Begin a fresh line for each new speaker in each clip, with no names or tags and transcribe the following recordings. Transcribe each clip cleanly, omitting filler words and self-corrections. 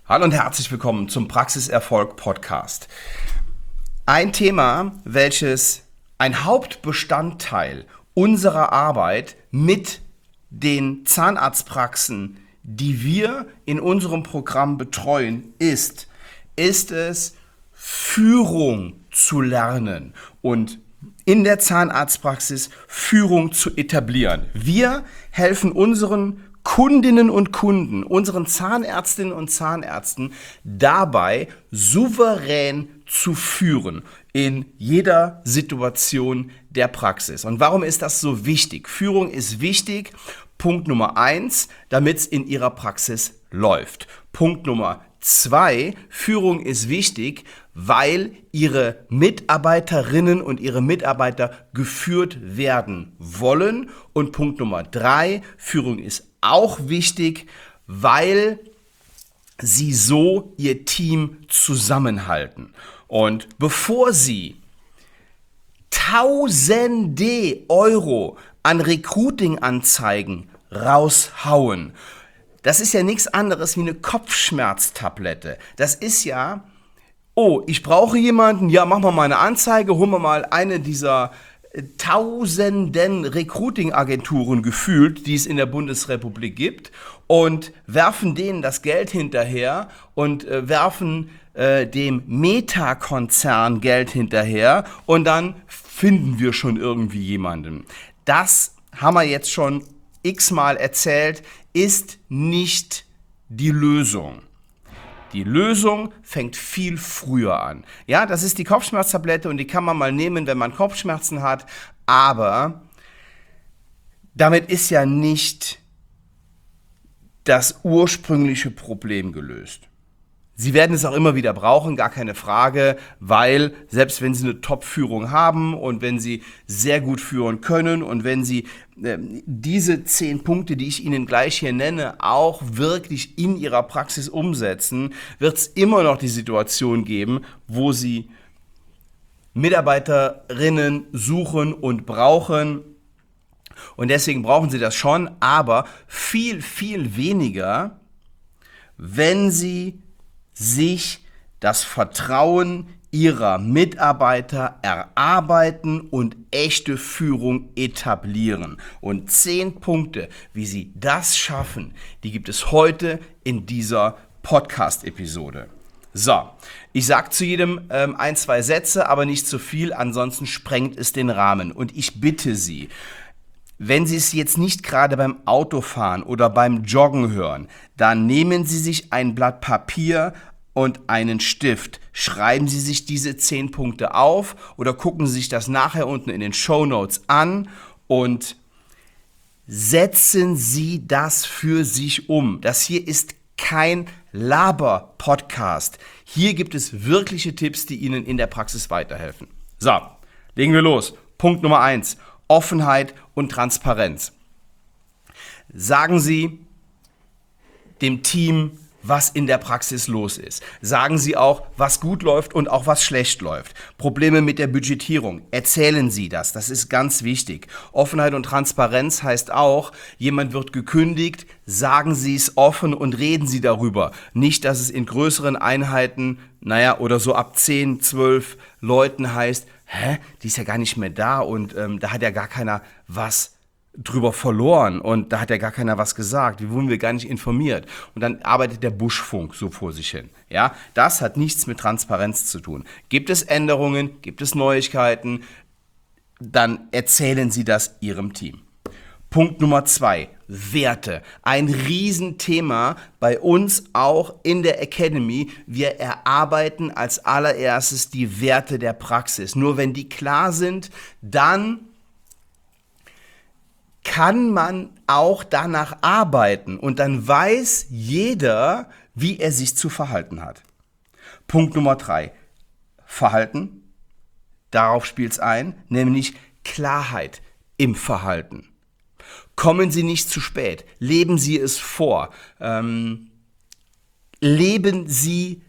Hallo und herzlich willkommen zum Praxiserfolg Podcast. Ein Thema, welches ein Hauptbestandteil unserer Arbeit mit den Zahnarztpraxen, die wir in unserem Programm betreuen, ist es, Führung zu lernen und in der Zahnarztpraxis Führung zu etablieren. Wir helfen unseren Kundinnen und Kunden, unseren Zahnärztinnen und Zahnärzten dabei, souverän zu führen in jeder Situation der Praxis. Und warum ist das so wichtig? Führung ist wichtig. Punkt Nummer 1, damit es in Ihrer Praxis läuft. Punkt Nummer 2, Führung ist wichtig, weil Ihre Mitarbeiterinnen und Ihre Mitarbeiter geführt werden wollen. Und Punkt Nummer 3, Führung ist auch wichtig, weil Sie so Ihr Team zusammenhalten. Und bevor Sie Tausende Euro an Recruiting-Anzeigen raushauen, das ist ja nichts anderes wie eine Kopfschmerztablette. Das ist ja, oh, ich brauche jemanden, ja, machen wir mal eine Anzeige, holen wir mal eine dieser tausenden Recruiting-Agenturen gefühlt, die es in der Bundesrepublik gibt, und werfen denen das Geld hinterher und werfen dem Meta-Konzern Geld hinterher und dann finden wir schon irgendwie jemanden. Das haben wir jetzt schon x-mal erzählt, ist nicht die Lösung. Die Lösung fängt viel früher an. Ja, das ist die Kopfschmerztablette und die kann man mal nehmen, wenn man Kopfschmerzen hat, aber damit ist ja nicht das ursprüngliche Problem gelöst. Sie werden es auch immer wieder brauchen, gar keine Frage, weil selbst wenn Sie eine Top-Führung haben und wenn Sie sehr gut führen können und wenn Sie diese 10 Punkte, die ich Ihnen gleich hier nenne, auch wirklich in Ihrer Praxis umsetzen, wird es immer noch die Situation geben, wo Sie Mitarbeiterinnen suchen und brauchen. Und deswegen brauchen Sie das schon, aber viel, viel weniger, wenn Sie sich das Vertrauen Ihrer Mitarbeiter erarbeiten und echte Führung etablieren. Und 10 Punkte, wie Sie das schaffen, die gibt es heute in dieser Podcast-Episode. So, ich sage zu jedem 1, 2 Sätze, aber nicht zu viel, ansonsten sprengt es den Rahmen. Und ich bitte Sie, wenn Sie es jetzt nicht gerade beim Autofahren oder beim Joggen hören, dann nehmen Sie sich ein Blatt Papier und einen Stift. Schreiben Sie sich diese 10 Punkte auf oder gucken Sie sich das nachher unten in den Shownotes an und setzen Sie das für sich um. Das hier ist kein Laber-Podcast. Hier gibt es wirkliche Tipps, die Ihnen in der Praxis weiterhelfen. So, legen wir los. Punkt Nummer 1. Offenheit und Transparenz. Sagen Sie dem Team, was in der Praxis los ist. Sagen Sie auch, was gut läuft und auch was schlecht läuft. Probleme mit der Budgetierung. Erzählen Sie das. Das ist ganz wichtig. Offenheit und Transparenz heißt auch, jemand wird gekündigt, sagen Sie es offen und reden Sie darüber. Nicht, dass es in größeren Einheiten, oder so ab 10, 12 Leuten heißt, die ist ja gar nicht mehr da und da hat ja gar keiner was drüber verloren und da hat ja gar keiner was gesagt, wie wurden wir gar nicht informiert und dann arbeitet der Buschfunk so vor sich hin. Ja, das hat nichts mit Transparenz zu tun. Gibt es Änderungen, gibt es Neuigkeiten, dann erzählen Sie das Ihrem Team. Punkt Nummer 2, Werte. Ein Riesenthema bei uns auch in der Academy. Wir erarbeiten als allererstes die Werte der Praxis. Nur wenn die klar sind, dann kann man auch danach arbeiten und dann weiß jeder, wie er sich zu verhalten hat. Punkt Nummer 3, Verhalten. Darauf spielt es ein, nämlich Klarheit im Verhalten. Kommen Sie nicht zu spät, leben Sie es vor, leben Sie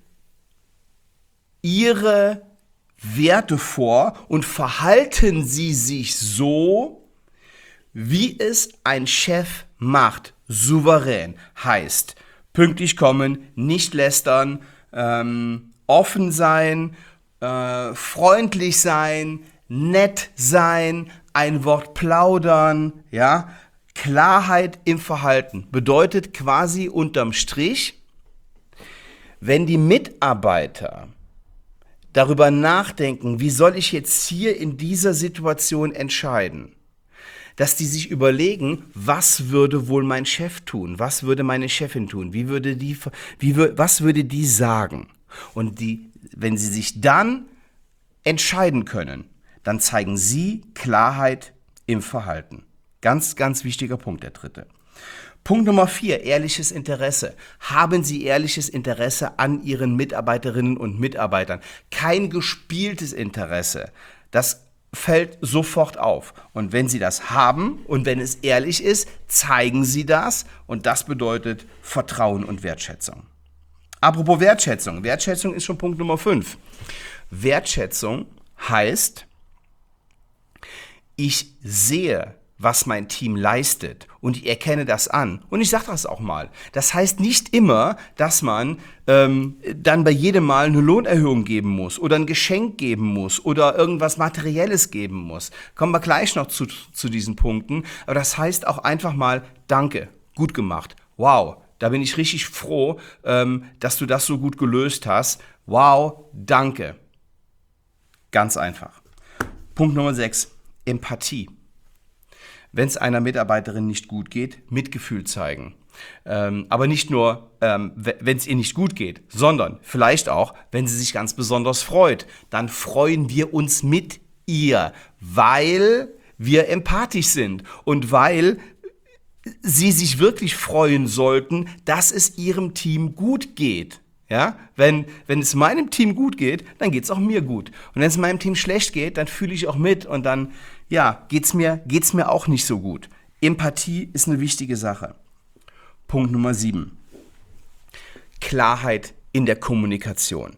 Ihre Werte vor und verhalten Sie sich so, wie es ein Chef macht. Souverän heißt Pünktlich kommen, nicht lästern, offen sein, freundlich sein, nett sein, ein Wort plaudern, ja. Klarheit im Verhalten bedeutet quasi unterm Strich, wenn die Mitarbeiter darüber nachdenken, wie soll ich jetzt hier in dieser Situation entscheiden, dass die sich überlegen, was würde wohl mein Chef tun, was würde meine Chefin tun, was würde die sagen? Und wenn sie sich dann entscheiden können, dann zeigen sie Klarheit im Verhalten. Ganz, ganz wichtiger Punkt, der dritte. Punkt Nummer 4, ehrliches Interesse. Haben Sie ehrliches Interesse an Ihren Mitarbeiterinnen und Mitarbeitern? Kein gespieltes Interesse. Das fällt sofort auf. Und wenn Sie das haben und wenn es ehrlich ist, zeigen Sie das. Und das bedeutet Vertrauen und Wertschätzung. Apropos Wertschätzung. Wertschätzung ist schon Punkt Nummer 5. Wertschätzung heißt, ich sehe, was mein Team leistet und ich erkenne das an. Und ich sage das auch mal. Das heißt nicht immer, dass man dann bei jedem Mal eine Lohnerhöhung geben muss oder ein Geschenk geben muss oder irgendwas Materielles geben muss. Kommen wir gleich noch zu diesen Punkten. Aber das heißt auch einfach mal Danke, gut gemacht, wow, da bin ich richtig froh, dass du das so gut gelöst hast. Wow, danke. Ganz einfach. Punkt Nummer 6, Empathie. Wenn es einer Mitarbeiterin nicht gut geht, Mitgefühl zeigen. Aber nicht nur, wenn es ihr nicht gut geht, sondern vielleicht auch, wenn sie sich ganz besonders freut. Dann freuen wir uns mit ihr, weil wir empathisch sind und weil sie sich wirklich freuen sollten, dass es ihrem Team gut geht. Ja, wenn es meinem Team gut geht, dann geht es auch mir gut. Und wenn es meinem Team schlecht geht, dann fühle ich auch mit und dann geht's mir auch nicht so gut. Empathie ist eine wichtige Sache. Punkt Nummer 7. Klarheit in der Kommunikation.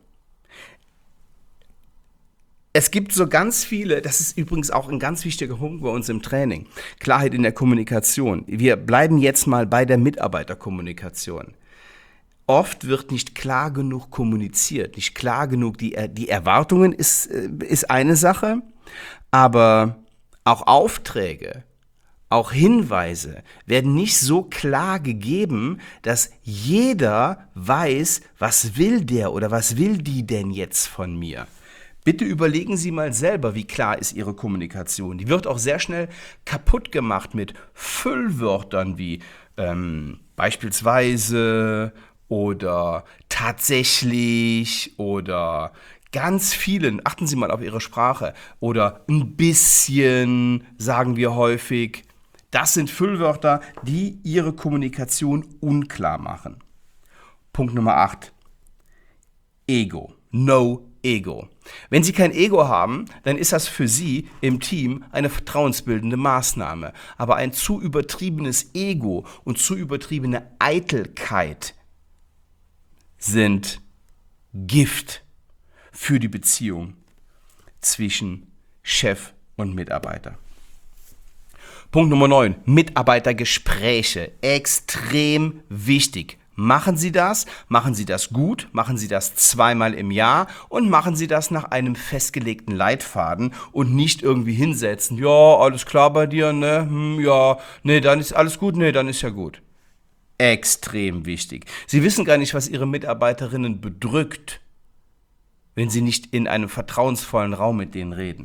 Es gibt so ganz viele, das ist übrigens auch ein ganz wichtiger Punkt bei uns im Training, Klarheit in der Kommunikation. Wir bleiben jetzt mal bei der Mitarbeiterkommunikation. Oft wird nicht klar genug kommuniziert, nicht klar genug, die Erwartungen ist eine Sache, aber auch Aufträge, auch Hinweise werden nicht so klar gegeben, dass jeder weiß, was will der oder was will die denn jetzt von mir. Bitte überlegen Sie mal selber, wie klar ist Ihre Kommunikation. Die wird auch sehr schnell kaputt gemacht mit Füllwörtern wie beispielsweise oder tatsächlich oder ganz vielen, achten Sie mal auf Ihre Sprache, oder ein bisschen, sagen wir häufig. Das sind Füllwörter, die Ihre Kommunikation unklar machen. Punkt Nummer 8. Ego. No Ego. Wenn Sie kein Ego haben, dann ist das für Sie im Team eine vertrauensbildende Maßnahme. Aber ein zu übertriebenes Ego und zu übertriebene Eitelkeit sind Gift für die Beziehung zwischen Chef und Mitarbeiter. Punkt Nummer 9, Mitarbeitergespräche. Extrem wichtig. Machen Sie das gut, machen Sie das 2-mal im Jahr und machen Sie das nach einem festgelegten Leitfaden und nicht irgendwie hinsetzen, ja, alles klar bei dir, ne, ja, nee, dann ist alles gut, nee, dann ist ja gut. Extrem wichtig. Sie wissen gar nicht, was Ihre Mitarbeiterinnen bedrückt, wenn Sie nicht in einem vertrauensvollen Raum mit denen reden.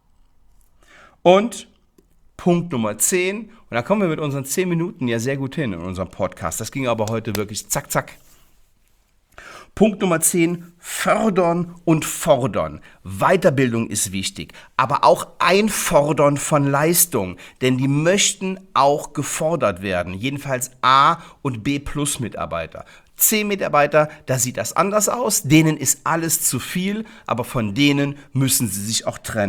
Und Punkt Nummer 10, und da kommen wir mit unseren 10 Minuten ja sehr gut hin in unserem Podcast. Das ging aber heute wirklich zack, zack. Punkt Nummer 10, fördern und fordern. Weiterbildung ist wichtig, aber auch Einfordern von Leistung, denn die möchten auch gefordert werden. Jedenfalls A- und B-Plus-Mitarbeiter. C-Mitarbeiter, da sieht das anders aus, denen ist alles zu viel, aber von denen müssen sie sich auch trennen.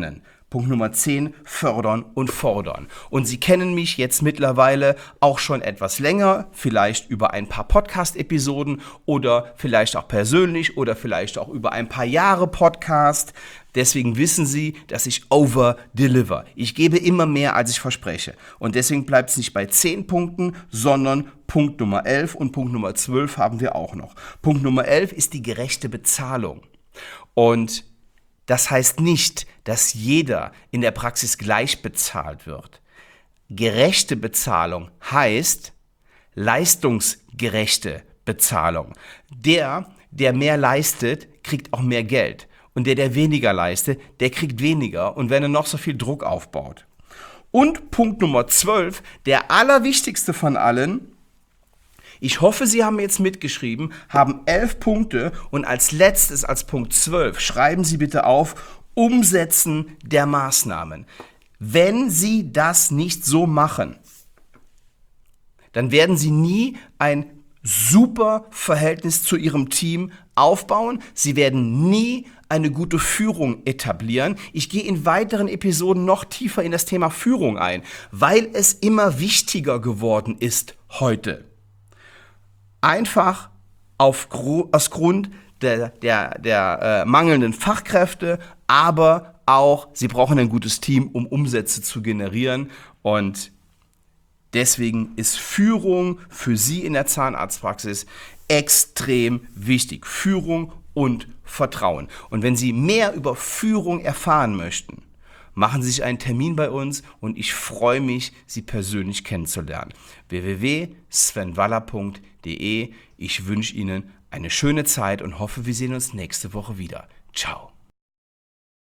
Punkt Nummer 10, fördern und fordern. Und Sie kennen mich jetzt mittlerweile auch schon etwas länger, vielleicht über ein paar Podcast-Episoden oder vielleicht auch persönlich oder vielleicht auch über ein paar Jahre Podcast. Deswegen wissen Sie, dass ich over-deliver. Ich gebe immer mehr, als ich verspreche. Und deswegen bleibt es nicht bei 10 Punkten, sondern Punkt Nummer 11 und Punkt Nummer 12 haben wir auch noch. Punkt Nummer 11 ist die gerechte Bezahlung. Und das heißt nicht, dass jeder in der Praxis gleich bezahlt wird. Gerechte Bezahlung heißt leistungsgerechte Bezahlung. Der mehr leistet, kriegt auch mehr Geld. Und der weniger leistet, der kriegt weniger. Und wenn er noch so viel Druck aufbaut. Und Punkt Nummer 12, der allerwichtigste von allen. Ich hoffe, Sie haben jetzt mitgeschrieben, haben 11 Punkte und als letztes, als Punkt 12, schreiben Sie bitte auf, Umsetzen der Maßnahmen. Wenn Sie das nicht so machen, dann werden Sie nie ein super Verhältnis zu Ihrem Team aufbauen. Sie werden nie eine gute Führung etablieren. Ich gehe in weiteren Episoden noch tiefer in das Thema Führung ein, weil es immer wichtiger geworden ist heute. Einfach aus Grund der mangelnden Fachkräfte, aber auch, Sie brauchen ein gutes Team, um Umsätze zu generieren. Und deswegen ist Führung für Sie in der Zahnarztpraxis extrem wichtig. Führung und Vertrauen. Und wenn Sie mehr über Führung erfahren möchten, machen Sie sich einen Termin bei uns und ich freue mich, Sie persönlich kennenzulernen. www.svenwaller.de. Ich wünsche Ihnen eine schöne Zeit und hoffe, wir sehen uns nächste Woche wieder. Ciao.